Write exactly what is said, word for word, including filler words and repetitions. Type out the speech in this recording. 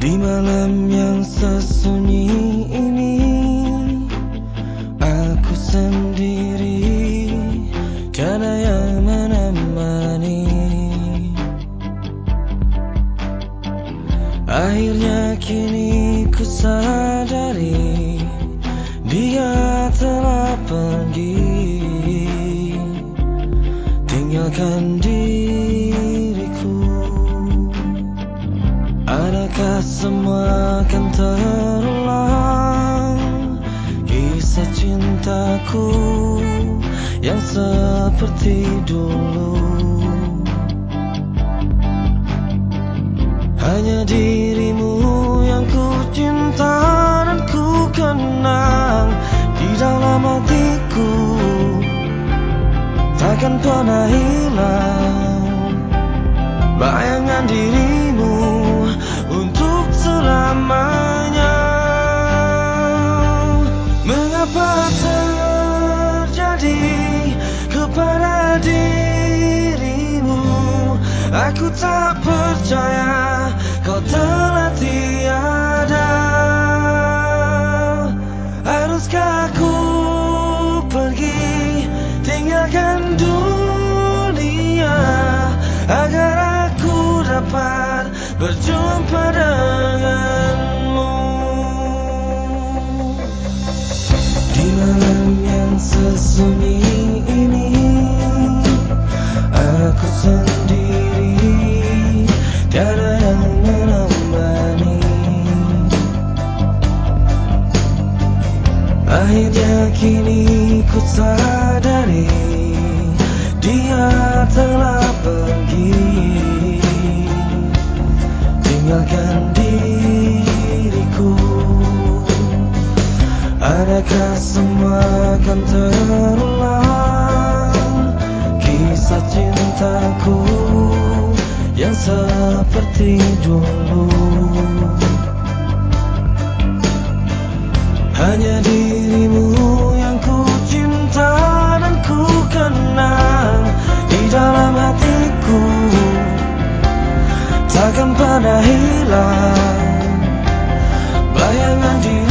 Di malam yang sesunyi ini, aku sendiri, tiada yang menemani. Akhirnya kini ku sadari, dia telah pergi, tinggalkan diriku. Adakah semua akan terulang, kisah cintaku yang seperti dulu? Hanya dirimu yang ku cinta dan ku kenang di dalam hatiku, takkan pernah hilang bayangan dirimu untuk selamanya. Mengapa terjadi kepada dirimu? Aku tak percaya kau telah tiada. Haruskah aku pergi tinggalkan dunia agar aku dapat berjumpa denganmu? Di malam yang sesunyi ini, aku sendiri, tiada yang menemani. Akhirnya kini ku sadari, dia telah pergi, tinggalkan diriku. Adakah semua akan terulang, kisah cintaku yang seperti dulu? Hanya dirimu yang ku cinta dan ku kenang di dalam hatiku, takkan pernah hilang bayangan dirimu